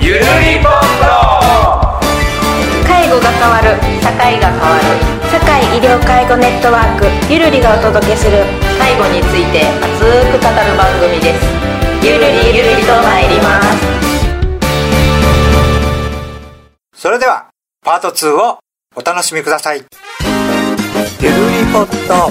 ゆるりぽん介護が変わる、社会が変わる、社会医療介護ネットワークゆるりがお届けする介護について熱く語る番組です。ゆるりゆるりと参ります。 それではパート2をお楽しみください。ゆるりぽっと。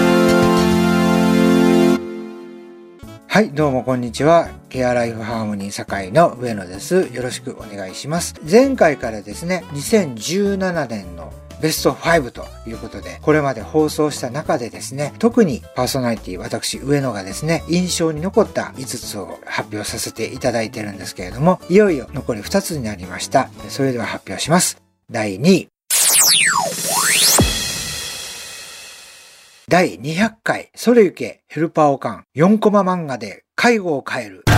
はい、どうもこんにちは。ケアライフハーモニー堺の上野です。よろしくお願いします。前回からですね、2017年のベスト5ということで、これまで放送した中でですね、特にパーソナリティ私上野がですね、印象に残った5つを発表させていただいてるんですけれども、いよいよ残り2つになりました。それでは発表します。第2位。第200回、それゆけヘルパーオカン4コマ漫画で介護を変える。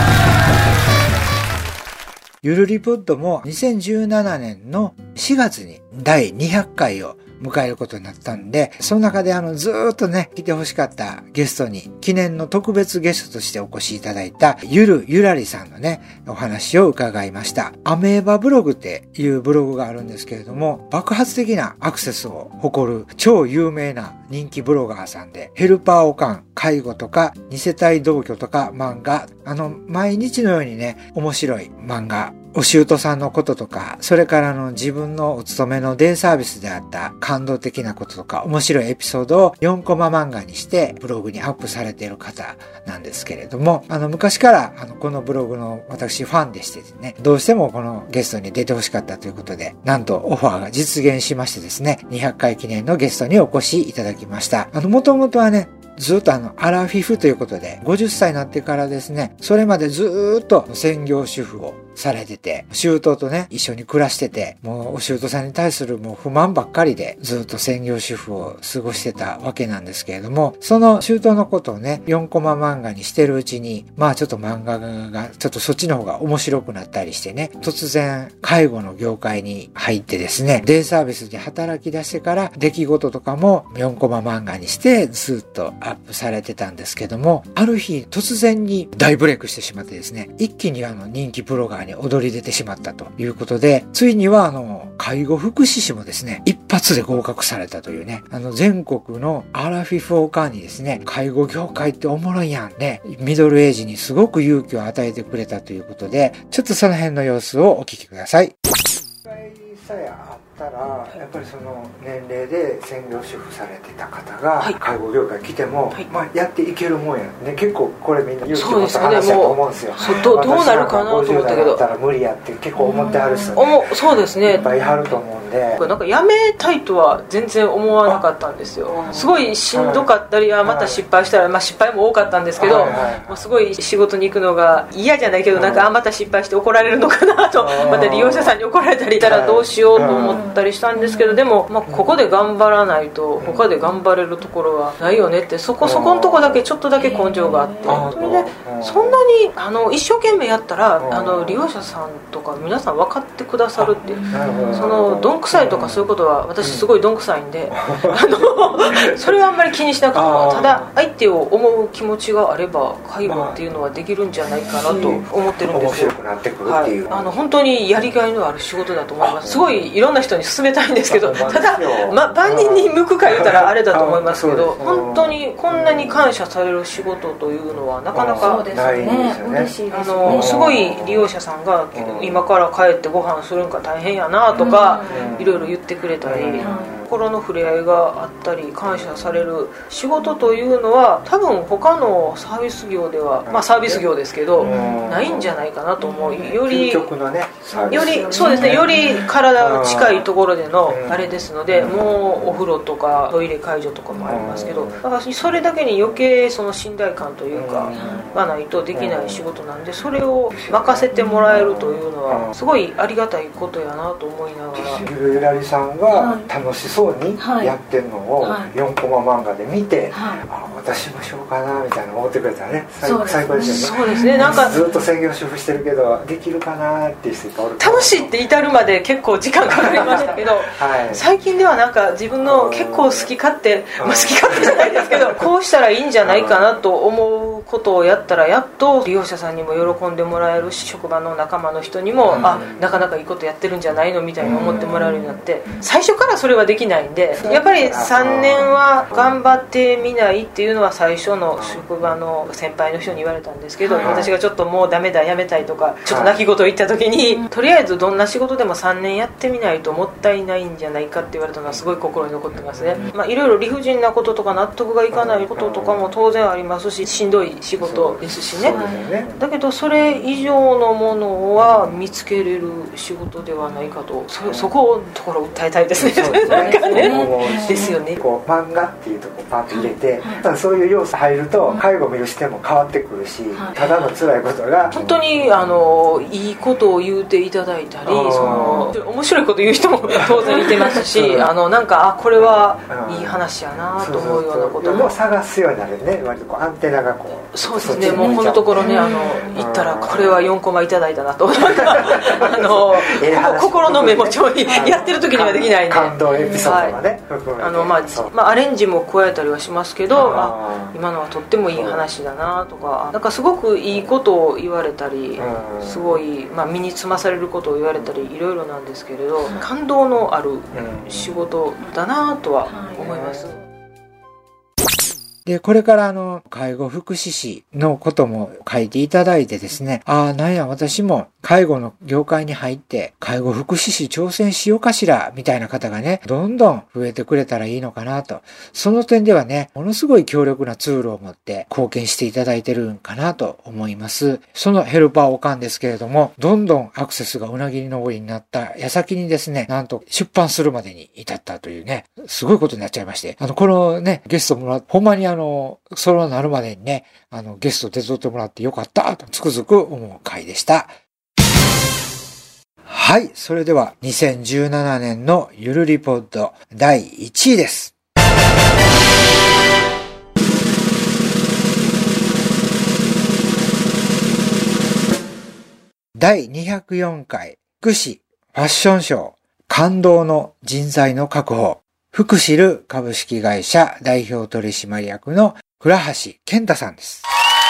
ゆるりポッドも2017年の4月に第200回を迎えることになったんで、その中でずーっとね、来てほしかったゲストに記念の特別ゲストとしてお越しいただいたゆらりさんのね、お話を伺いました。アメーバブログっていうブログがあるんですけれども、爆発的なアクセスを誇る超有名な人気ブロガーさんで、ヘルパーオカン、介護とか二世帯同居とか漫画、毎日のようにね、面白い漫画、お舅さんのこととか、それから自分のお勤めのデイサービスであった感動的なこととか、面白いエピソードを4コマ漫画にしてブログにアップされている方なんですけれども、昔からこのブログの私ファンでしてね、どうしてもこのゲストに出てほしかったということで、なんとオファーが実現しましてですね、200回記念のゲストにお越しいただきました。もともとはね、ずっとアラフィフということで、50歳になってからですね、それまでずっと専業主婦をされてて、舅とね、一緒に暮らしてて、もうお舅さんに対するもう不満ばっかりで、ずっと専業主婦を過ごしてたわけなんですけれども、その舅のことをね、4コマ漫画にしてるうちに、ちょっと漫画が、ちょっとそっちの方が面白くなったりしてね、突然、介護の業界に入ってですね、デイサービスで働き出してから、出来事とかも4コマ漫画にして、ずっとアップされてたんですけども、ある日突然に大ブレイクしてしまってですね、一気に人気ブロガーに躍り出てしまったということで、ついには介護福祉士もですね、一発で合格されたというね、全国のアラフィフオカンにですね、介護業界っておもろいやんね、ミドルエイジにすごく勇気を与えてくれたということで、ちょっとその辺の様子をお聞きください。さえあったら、やっぱりその年齢で専業主婦されてた方が介護業界来ても、やっていけるもんやね。結構これみんな勇気持った話だと思うんですよ。 どうなるかなと思ったけど、 50代だったら無理やって結構思ってはる人ね、そうですね、 いっぱいあると思うんで、 なんかやめたいとは全然思わなかったんですよ。すごいしんどかったり、また失敗したら、失敗も多かったんですけど、もうすごい仕事に行くのが嫌じゃないけど、なんかまた失敗して怒られるのかなと、また利用者さんに怒られたりしたらどうしようと思ったりしたんですけど、でも、ここで頑張らないと他で頑張れるところはないよねって、そこのとこだけちょっとだけ根性があって、それでそんなに一生懸命やったら利用者さんとか皆さん分かってくださるって、そのどんくさいとかそういうことは私すごいどんくさいんで、それはあんまり気にしなくても、ただ相手を思う気持ちがあれば介護っていうのはできるんじゃないかなと思ってるんですよ。 面白くなってくるっていう、 本当にやりがいのある仕事だと思います。すごいいろんな人に勧めたいんですけど、ただ万人に向くか言うたらあれだと思いますけど、本当にこんなに感謝される仕事というのはなかなかないですよね。 すごい利用者さんが今から帰ってご飯するんか大変やなとかいろいろ言ってくれたり、心の触れ合いがあったり感謝される仕事というのは多分他のサービス業では、サービス業ですけどないんじゃないかなと思う。より究極のね、 よりそうですね、より体が近いところでのあれですので、もうお風呂とかトイレ介助とかもありますけど、だからそれだけに余計その信頼感というかがないとできない仕事なんで、それを任せてもらえるというのはすごいありがたいことやなと思いながら、 ゆらりさんが楽しそうにやってるのを4コマ漫画で見て、私もしようかなみたいな思ってくれたらね、最高ですよね。 そうですね、なんかずっと専業主婦してるけどできるかなっていう人がおる。 楽しいって至るまで結構時間かかりましたけど、最近ではなんか自分の結構好き勝手、好き勝手じゃないですけどこうしたらいいんじゃないかなと思うことをやったらやっと利用者さんにも喜んでもらえるし、職場の仲間の人にも、なかなかいいことやってるんじゃないのみたいに思ってもらえるようになって、最初からそれはできないんで、やっぱり3年は頑張ってみないっていうのは最初の職場の先輩の人に言われたんですけど、私がちょっともうダメだやめたいとかちょっと泣き言言った時に、とりあえずどんな仕事でも3年やってみないともったいないんじゃないかって言われたのはすごい心に残ってますね。いろいろ理不尽なこととか納得がいかないこととかも当然ありますし、しんどい仕事ですしね。だけどそれ以上のものは見つけれる仕事ではないかと、そこのところを訴えたいですね。なんかねですよね。 こう漫画っていうとこパンと入れて、そういう要素入ると介護を見る視点も変わってくるし、ただの辛いことが本当にいいことを言うていただいたり、面白いこと言う人も当然いてますしなんかこれはいい話やなと思うようなことも探すようになるね。割とこうアンテナがこう、 そうですね。もうこのところね行ったらこれは4コマいただいたなと心のメモ帳にやってる時にはできないんで、 感動エピソードがね、 アレンジも加えたりはしますけど、今のはとってもいい話だなとか、なんかすごくいいことを言われたり、すごい身につまされることを言われたりいろいろなんですけれど、感動のある仕事だなとは思います。 で、これから介護福祉士のことも書いていただいてですね、なんや私も介護の業界に入って介護福祉士挑戦しようかしらみたいな方がね、どんどん増えてくれたらいいのかなと。その点ではね、ものすごい強力なツールを持って貢献していただいてるんかなと思います。そのヘルパーおかんですけれども、どんどんアクセスがうなぎ登りになった矢先にですね、なんと出版するまでに至ったというね、すごいことになっちゃいまして、このね、ゲストもらって、ほんまにそれをなるまでにね、ゲスト手伝ってもらってよかったとつくづく思う回でした。はい。それでは2017年のゆるリポッド第1位です。第204回福祉ファッションショー感動の人材の確保、福祉ル株式会社代表取締役の倉橋健太さんです。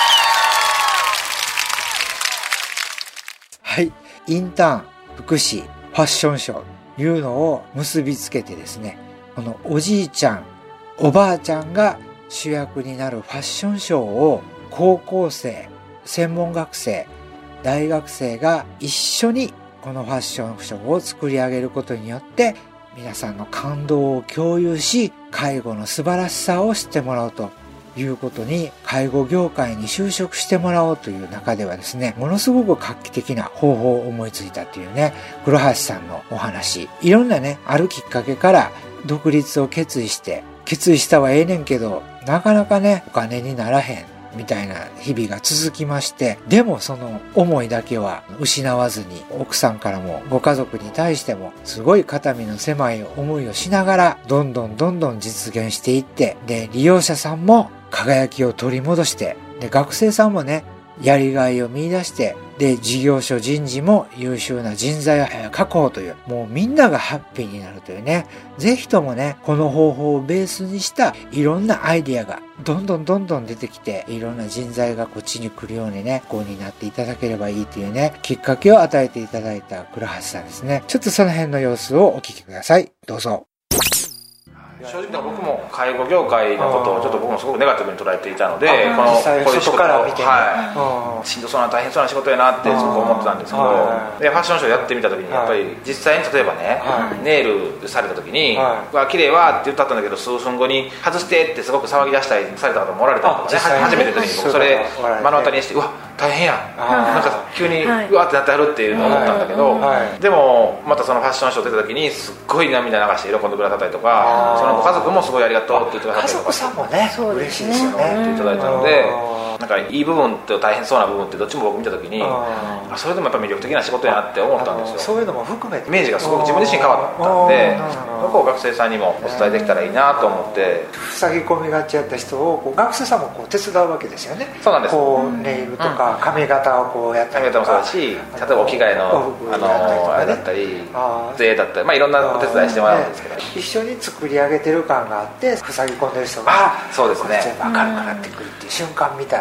はい。インターン、福祉、ファッションショーというのを結びつけてですね、このおじいちゃん、おばあちゃんが主役になるファッションショーを高校生、専門学生、大学生が一緒にこのファッションショーを作り上げることによって皆さんの感動を共有し、介護の素晴らしさを知ってもらおうということに、介護業界に就職してもらおうという中ではですね、ものすごく画期的な方法を思いついたというね、黒橋さんのお話。いろんなね、あるきっかけから独立を決意したはええねんけど、なかなかね、お金にならへん。みたいな日々が続きまして、でもその思いだけは失わずに、奥さんからもご家族に対してもすごい肩身の狭い思いをしながらどんどん実現していって、で利用者さんも輝きを取り戻して、で学生さんもねやりがいを見出して、で事業所人事も優秀な人材を確保という、もうみんながハッピーになるというね、ぜひともねこの方法をベースにしたいろんなアイディアがどんどん出てきて、いろんな人材がこっちに来るようにね、こうになっていただければいいというね、きっかけを与えていただいた倉橋さんですね。ちょっとその辺の様子をお聞きください。どうぞ。 正直僕も介護業界のことをちょっと僕もすごくネガティブに捉えていたので、こういう仕事を、しんどそうな大変そうな仕事やなってすごく思ってたんですけど、でファッションショーやってみた時にやっぱり実際に例えばね、ネイルされた時に「わ綺麗わ」って言ったんだけど、数分後に「外して」ってすごく騒ぎ出したりされた方もおられたりとかね、初めての時に僕それ目の当たりにして、うわ大変やん、なんか急にうわってなってはるっていうのを思ったんだけど、でもまたそのファッションショー出た時にすっごい涙流して喜んでくださったりとか、そのご家族もすごいありがとうって言ってくださったりとか、 家族さんもね嬉しいですよねっていただいたので、なんかいい部分と大変そうな部分ってどっちも僕見た時に、それでもやっぱ魅力的な仕事やなって思ったんですよ。 そういうのも含めてイメージがすごく自分自身変わったんで、そこを学生さんにもお伝えできたらいいなと思って。 塞ぎ込みがちやった人を学生さんもこう手伝うわけですよね。 そうなんです。 こうネイルとか髪型をこうやったりとか、 髪型もそうだし、例えばお着替えのあれだったり税だったり、いろんなお手伝いしてもらうんですけど、 一緒に作り上げてる感があって、塞ぎ込んでる人がそうですね、 全部明るくなってくるっていう瞬間見たら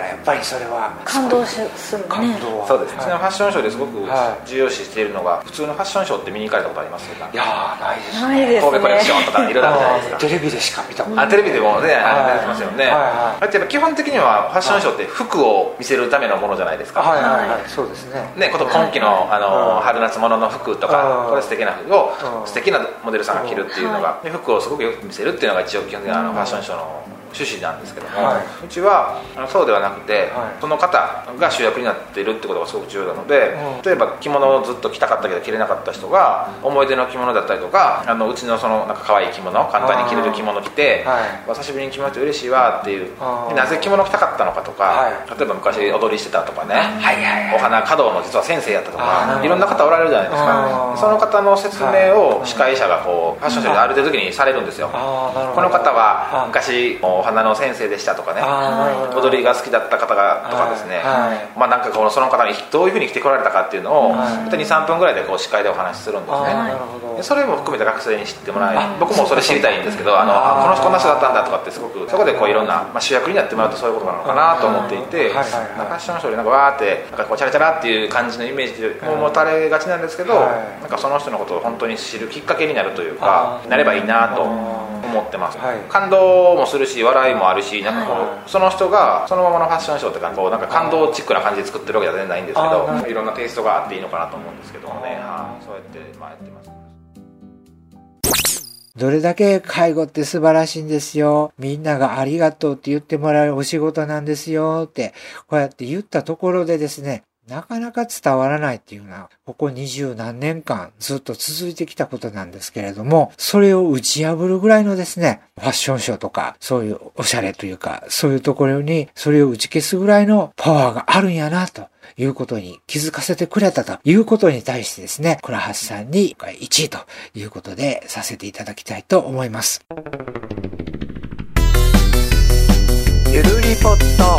やっぱりそれは感動するね。 そうですね。ファッションショーですごく重要視しているのが、普通のファッションショーって見に行かれたことありますか？ いやー、ないですね。 ないですね。 神戸コレクションとかいろいろあるじゃないですか。 テレビでしか見たことない。 テレビでもね、出てきますよね。あれってやっぱ基本的にはファッションショーって服を見せるためのものじゃないですか。 はいはいはい、そうですね。 ね、今季の春夏物の服とか、これ素敵な服を素敵なモデルさんが着るっていうのが、服をすごくよく見せるっていうのが一応基本的なファッションショーの趣旨なんですけども、うちはそうではなくて、その方が主役になっているってことがすごく重要なので、例えば着物をずっと着たかったけど着れなかった人が思い出の着物だったりとか、うちのそのなんか可愛い着物、簡単に着れる着物着て、久しぶりに着物って嬉しいわっていう、なぜ着物着たかったのかとか、例えば昔踊りしてたとかね、お花華道の実は先生やったとか、いろんな方おられるじゃないですか。その方の説明を司会者がこうファッションショーである程度時にされるんですよ。この方は昔お花の先生でしたとかね、踊りが好きだった方がとかですね、まあなんかその方にどういうふうに来てこられたかっていうのを2、3分ぐらいでこう司会でお話しするんですね。それも含めて学生に知ってもらい、僕もそれ知りたいんですけど、この人こんな人だったんだとかってすごくそこでこういろんな、主役になってもらうとそういうことなのかなと思っていて、ファッションショーでなんかわーってなんかこうチャラチャラっていう感じのイメージを持たれがちなんですけど、なんかその人のことを本当に知るきっかけになるというか、なればいいなと思ってます。感動もするし笑いもあるし、なんかこうその人がそのままのファッションショーってこうなんか感動チックな感じで作ってるわけじゃ全然ないんですけど、いろんなテイストがあっていいのかなと思うんですけどもね、そうやってやってます。 どれだけ介護って素晴らしいんですよ。みんながありがとうって言ってもらえるお仕事なんですよって、こうやって言ったところでですね、なかなか伝わらないっていうのは、ここ20何年間ずっと続いてきたことなんですけれども、それを打ち破るぐらいのですね、ファッションショーとか、そういうおしゃれというか、そういうところに、それを打ち消すぐらいのパワーがあるんやな、ということに気づかせてくれたということに対してですね、倉橋さんに1位ということでさせていただきたいと思います。ゆるりポット。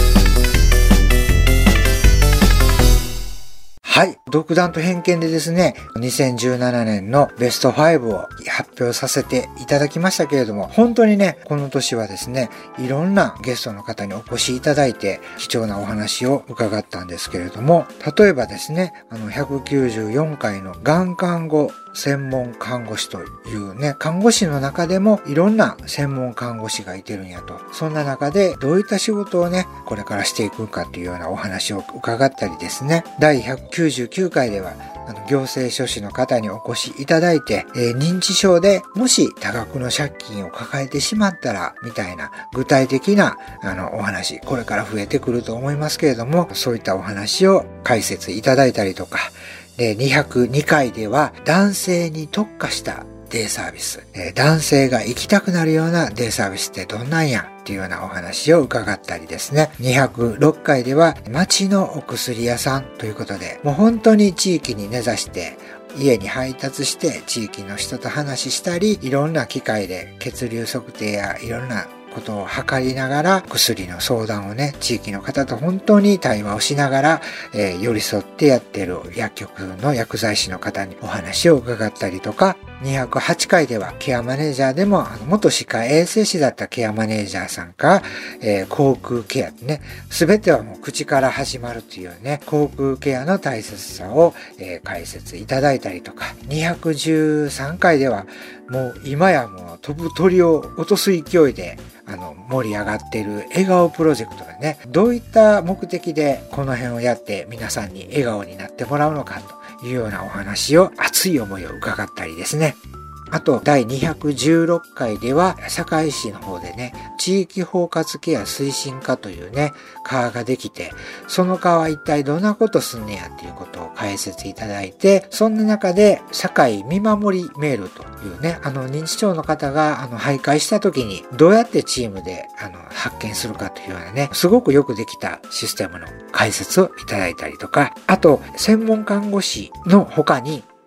はい。独断と偏見でですね、2017年のベスト5を発表させていただきましたけれども、本当にね、この年はですね、いろんなゲストの方にお越しいただいて、貴重なお話を伺ったんですけれども、例えばですね、194回のがん看護専門看護師というね、看護師の中でもいろんな専門看護師がいてるんやと。そんな中でどういった仕事をね、これからしていくかというようなお話を伺ったりですね、第199回では行政書士の方にお越しいただいて、認知症でもし多額の借金を抱えてしまったらみたいな具体的なお話、これから増えてくると思いますけれども、そういったお話を解説いただいたりとか、で202回では男性に特化したデイサービス、男性が行きたくなるようなデイサービスってどんなんやっていうようなお話を伺ったりですね。206回では町のお薬屋さんということで、もう本当に地域に根ざして家に配達して地域の人と話したり、いろんな機械で血流測定やいろんなことを測りながら薬の相談をね、地域の方と本当に対話をしながら、寄り添ってやっている薬局の薬剤師の方にお話を伺ったりとか、208回ではケアマネージャーでも元歯科衛生士だったケアマネージャーさんが、口腔ケアね、すべてはもう口から始まるというね、口腔ケアの大切さを、解説いただいたりとか、213回ではもう今やもう飛ぶ鳥を落とす勢いで盛り上がっている笑顔プロジェクトがね、どういった目的でこの辺をやって皆さんに笑顔になってもらうのかというようなお話を、熱い思いを伺ったりですね。あと、第216回では、堺市の方でね、地域包括ケア推進課というね、課ができて、その課は一体どんなことすんねやっていうことを解説いただいて、そんな中で、堺見守りメールというね、認知症の方が、徘徊した時に、どうやってチームで、発見するかというようなね、すごくよくできたシステムの解説をいただいたりとか、あと、専門看護師の他に、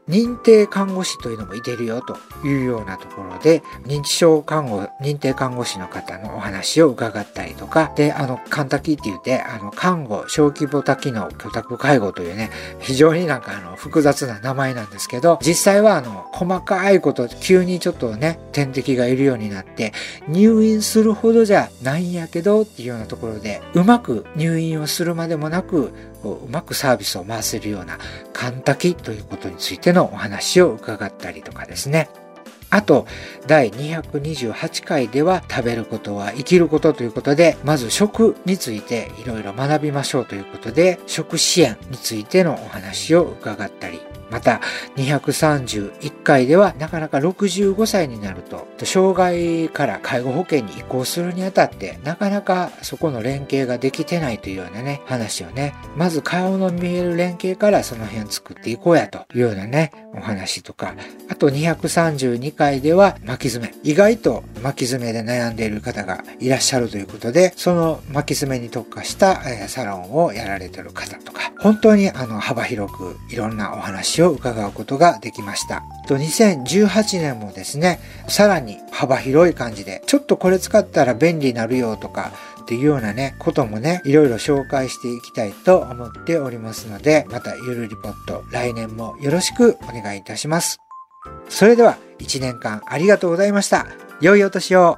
認定看護師というのもいてるよというようなところで、認知症看護、認定看護師の方のお話を伺ったりとか、で、カンタキって言って、看護、小規模多機能居宅介護というね、非常に複雑な名前なんですけど、実際は細かいこと、急にちょっとね、点滴がいるようになって、入院するほどじゃないんやけどっていうようなところで、うまく入院をするまでもなく、うまくサービスを回せるようなカンタキということについてのお話を伺ったりとかですね。あと、第228回では食べることは生きることということで、まず食についていろいろ学びましょうということで、食支援についてのお話を伺ったり、また231回ではなかなか65歳になると障害から介護保険に移行するにあたってなかなかそこの連携ができてないというようなね話をね、まず顔の見える連携からその辺作っていこうやというようなねお話とか、あと232回では巻き爪、意外と巻き爪で悩んでいる方がいらっしゃるということで、その巻き爪に特化したサロンをやられている方とか、本当に幅広くいろんなお話を伺うことができました。2018年もですね、さらに幅広い感じで、ちょっとこれ使ったら便利になるよとかっていうようなね、こともね、いろいろ紹介していきたいと思っておりますので、またゆるりぽっと来年もよろしくお願いいたします。それでは1年間ありがとうございました。良いお年を。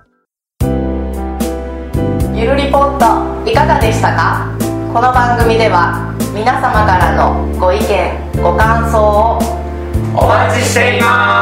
ゆるりぽっといかがでしたか？この番組では皆様からのご意見ご感想をお待ちしています。